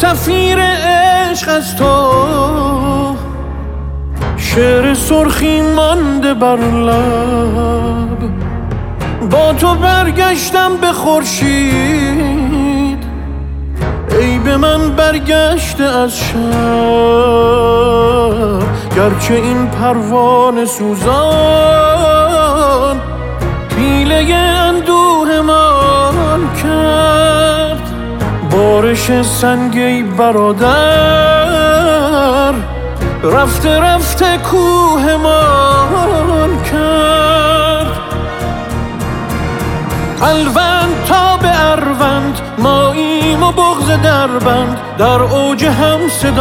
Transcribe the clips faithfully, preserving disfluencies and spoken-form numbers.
سفیر عشق از تو، شعر سرخی مانده بر لب. با تو برگشتم به خورشید، ای به من برگشته از شب. گرچه این پروانه سوزان پیله اندوه من کرد. بارش سنگی برادر رفته رفته کوه من کرد. الوند تا به اروند ماییم و بغض دربند، در اوج هم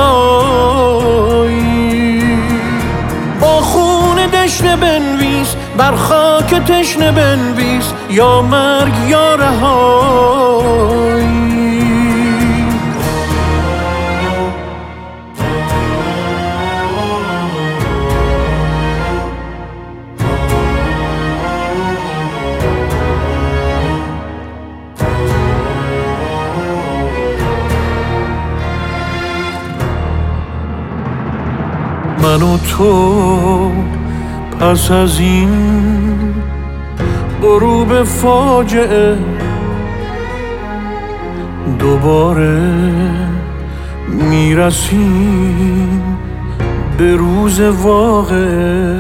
صدایی. با خون دشنه بنویس بر خاک تشنه بنویس، یا مرگ یا رهایی. من و تو پس از این غروب فاجعه دوباره میرسیم به روز واقعه.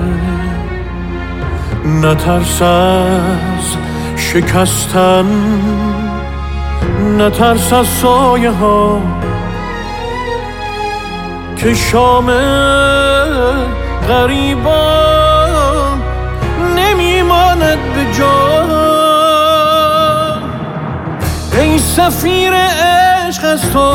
نترس از شکستن، نترس از سایه ها که شام غریبان نمیماند به جا. ای سفیر عشق از تو،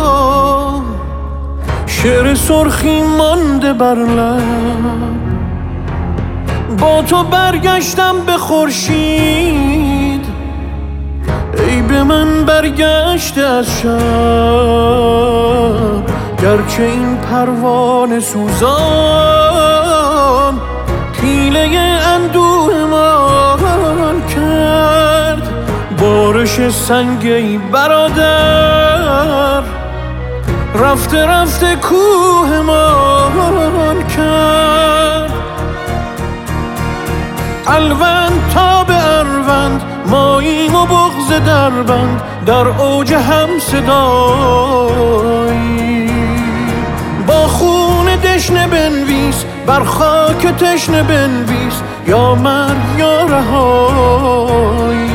شعر سرخی مانده بر لب. با تو برگشتم به خورشید، ای به من برگشته از شب. گرچه این پروانه سوزان پیله اندوه من کرد. بارش سنگی برادر رفته رفته کوه من کرد. الوند تا به اروند ماییم و بغض دربند، در اوج هم صدایی. با خون دشنه بنویس بر خاک تشنه بنویس، یا مرگ یا رهایی.